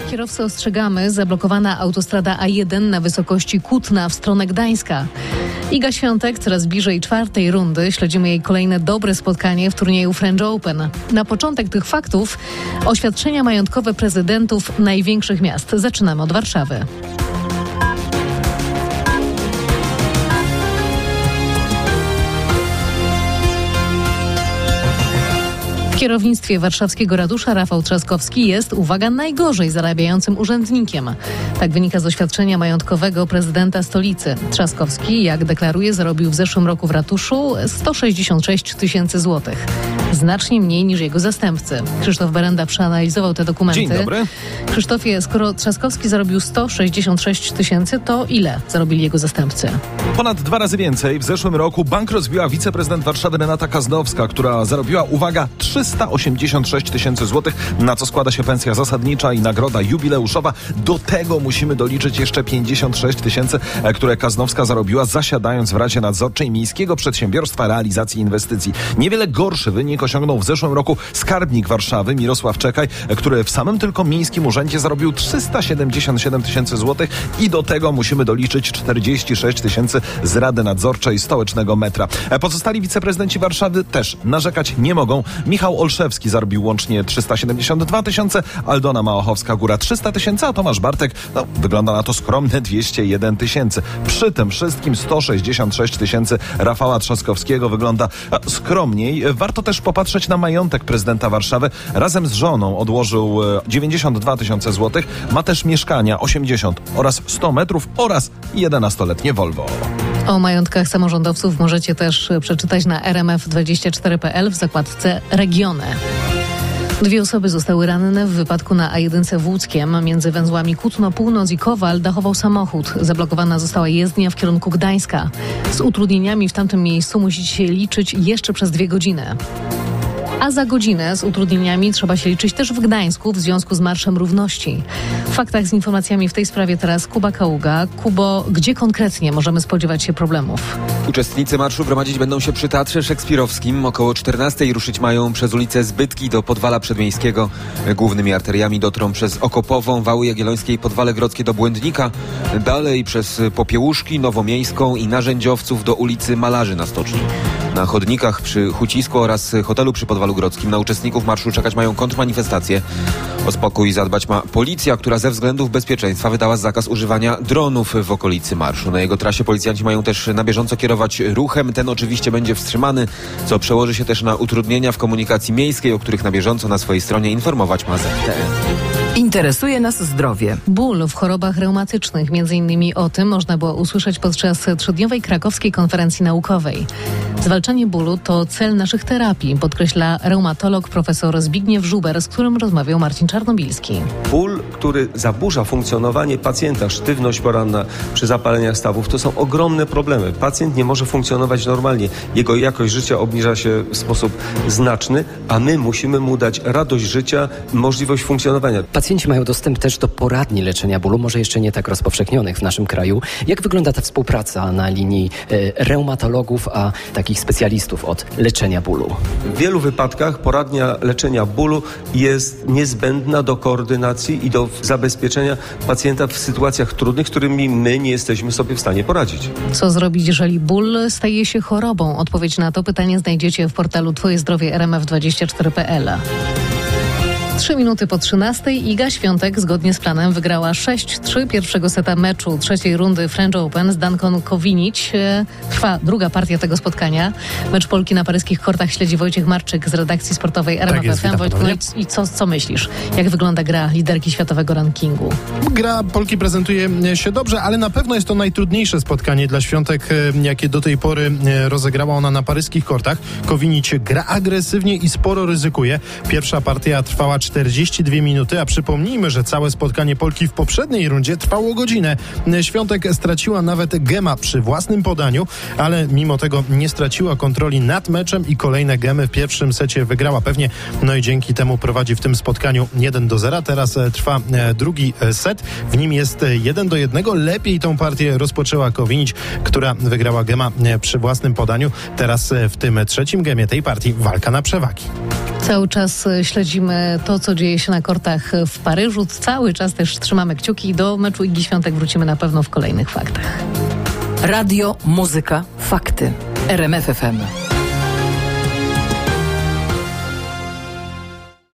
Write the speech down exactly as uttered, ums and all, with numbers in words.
Kierowcy ostrzegamy, zablokowana autostrada A jeden na wysokości Kutna w stronę Gdańska. Iga Świątek coraz bliżej czwartej rundy. Śledzimy jej kolejne dobre spotkanie w turnieju French Open. Na początek tych faktów oświadczenia majątkowe prezydentów największych miast. Zaczynamy od Warszawy. W kierownictwie warszawskiego ratusza Rafał Trzaskowski jest, uwaga, najgorzej zarabiającym urzędnikiem. Tak wynika z oświadczenia majątkowego prezydenta stolicy. Trzaskowski, jak deklaruje, zarobił w zeszłym roku w ratuszu sto sześćdziesiąt sześć tysięcy złotych. Znacznie mniej niż jego zastępcy. Krzysztof Berenda przeanalizował te dokumenty. Dzień dobry. Krzysztofie, skoro Trzaskowski zarobił sto sześćdziesiąt sześć tysięcy, to ile zarobili jego zastępcy? Ponad dwa razy więcej. W zeszłym roku bank rozbiła wiceprezydent Warszawy Renata Kaznowska, która zarobiła, uwaga, trzysta osiemdziesiąt sześć tysięcy złotych, na co składa się pensja zasadnicza i nagroda jubileuszowa. Do tego musimy doliczyć jeszcze pięćdziesiąt sześć tysięcy, które Kaznowska zarobiła, zasiadając w Radzie Nadzorczej Miejskiego Przedsiębiorstwa Realizacji Inwestycji. Niewiele gorszy wynik osiągnął w zeszłym roku skarbnik Warszawy Mirosław Czekaj, który w samym tylko miejskim urzędzie zarobił trzysta siedemdziesiąt siedem tysięcy złotych i do tego musimy doliczyć czterdzieści sześć tysięcy z Rady Nadzorczej Stołecznego Metra. Pozostali wiceprezydenci Warszawy też narzekać nie mogą. Michał Olszewski zarobił łącznie trzysta siedemdziesiąt dwa tysiące, Aldona Małachowska-Góra trzysta tysięcy, a Tomasz Bartek, no, wygląda na to skromne dwieście jeden tysięcy. Przy tym wszystkim sto sześćdziesiąt sześć tysięcy Rafała Trzaskowskiego wygląda skromniej. Warto też popatrzeć na majątek prezydenta Warszawy. Razem z żoną odłożył dziewięćdziesiąt dwa tysiące złotych. Ma też mieszkania osiemdziesiąt oraz sto metrów oraz jedenastoletnie Volvo. O majątkach samorządowców możecie też przeczytać na r m f dwadzieścia cztery kropka p l w zakładce Regiony. Dwie osoby zostały ranne w wypadku na A jeden w Łódzkiem. Między węzłami Kutno Północ i Kowal dachował samochód. Zablokowana została jezdnia w kierunku Gdańska. Z utrudnieniami w tamtym miejscu musicie się liczyć jeszcze przez dwie godziny. A za godzinę z utrudnieniami trzeba się liczyć też w Gdańsku w związku z Marszem Równości. W faktach z informacjami w tej sprawie teraz Kuba Kaługa. Kubo, gdzie konkretnie możemy spodziewać się problemów? Uczestnicy marszu gromadzić będą się przy Teatrze Szekspirowskim. Około czternastej ruszyć mają przez ulicę Zbytki do Podwala Przedmieńskiego. Głównymi arteriami dotrą przez Okopową, Wały Jagiellońskie i Podwale Grodzkie do Błędnika. Dalej przez Popiełuszki, Nowomiejską i Narzędziowców do ulicy Malarzy na Stoczni. Na chodnikach przy Hucisku oraz hotelu przy Podwalu Grodzkim na uczestników marszu czekać mają kontrmanifestacje. O spokój zadbać ma policja, która ze względów bezpieczeństwa wydała zakaz używania dronów w okolicy marszu. Na jego trasie policjanci mają też na bieżąco kierować ruchem. Ten oczywiście będzie wstrzymany, co przełoży się też na utrudnienia w komunikacji miejskiej, o których na bieżąco na swojej stronie informować ma Z T E. Interesuje nas zdrowie. Ból w chorobach reumatycznych. Między innymi o tym można było usłyszeć podczas trzydniowej krakowskiej konferencji naukowej. Zwalczanie bólu to cel naszych terapii, podkreśla reumatolog profesor Zbigniew Żuber, z którym rozmawiał Marcin Czarnobilski. Ból, który zaburza funkcjonowanie pacjenta, sztywność poranna przy zapaleniach stawów, to są ogromne problemy. Pacjent nie może funkcjonować normalnie. Jego jakość życia obniża się w sposób znaczny, a my musimy mu dać radość życia, możliwość funkcjonowania. Pacjenci mają dostęp też do poradni leczenia bólu, może jeszcze nie tak rozpowszechnionych w naszym kraju. Jak wygląda ta współpraca na linii e, reumatologów, a takich specjalistów od leczenia bólu? W wielu wypadkach poradnia leczenia bólu jest niezbędna do koordynacji i do zabezpieczenia pacjenta w sytuacjach trudnych, z którymi my nie jesteśmy sobie w stanie poradzić. Co zrobić, jeżeli ból staje się chorobą? Odpowiedź na to pytanie znajdziecie w portalu Twoje zdrowie r m f dwadzieścia cztery kropka p l. Trzy minuty po trzynastej Iga Świątek zgodnie z planem wygrała sześć trzy pierwszego seta meczu trzeciej rundy French Open z Danką Kowinić. Trwa druga partia tego spotkania. Mecz Polki na paryskich kortach śledzi Wojciech Marczyk z redakcji sportowej R M F F M. Wojtku, i co, co myślisz? Jak wygląda gra liderki światowego rankingu? Gra Polki prezentuje się dobrze, ale na pewno jest to najtrudniejsze spotkanie dla Świątek, jakie do tej pory rozegrała ona na paryskich kortach. Kowinić gra agresywnie i sporo ryzykuje. Pierwsza partia trwała czterdzieści dwie minuty, a przypomnijmy, że całe spotkanie Polki w poprzedniej rundzie trwało godzinę. Świątek straciła nawet gema przy własnym podaniu, ale mimo tego nie straciła kontroli nad meczem i kolejne gemy w pierwszym secie wygrała pewnie. No i dzięki temu prowadzi w tym spotkaniu jeden do zera. Teraz trwa drugi set. W nim jest jeden do jednego. Lepiej tą partię rozpoczęła Kowinić, która wygrała gema przy własnym podaniu. Teraz w tym trzecim gemie tej partii walka na przewagi. Cały czas śledzimy to, to, co dzieje się na kortach w Paryżu. Cały czas też trzymamy kciuki. Do meczu Igi Świątek wrócimy na pewno w kolejnych faktach. Radio, muzyka, fakty. R M F F M.